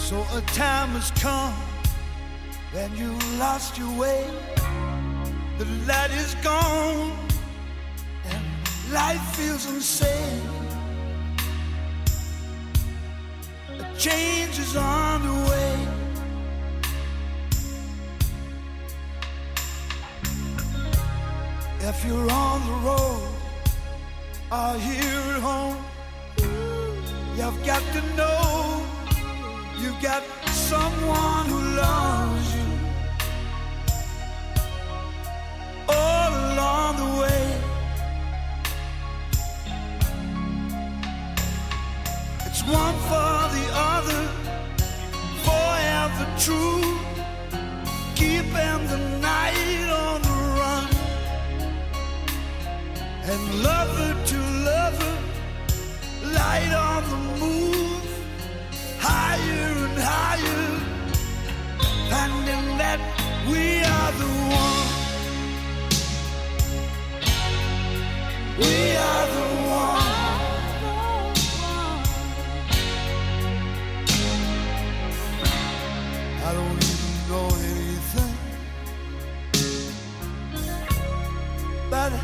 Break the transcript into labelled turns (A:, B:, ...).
A: So a time has come when you lost your way. The light is gone and life feels insane. A change is on the way. If you're on the road or here at home, you've got to know you've got someone who loves you all along the way. It's one for the other, forever true, keeping the night on the run. And lover to lover, light on the move, higher and higher, finding that we are the one.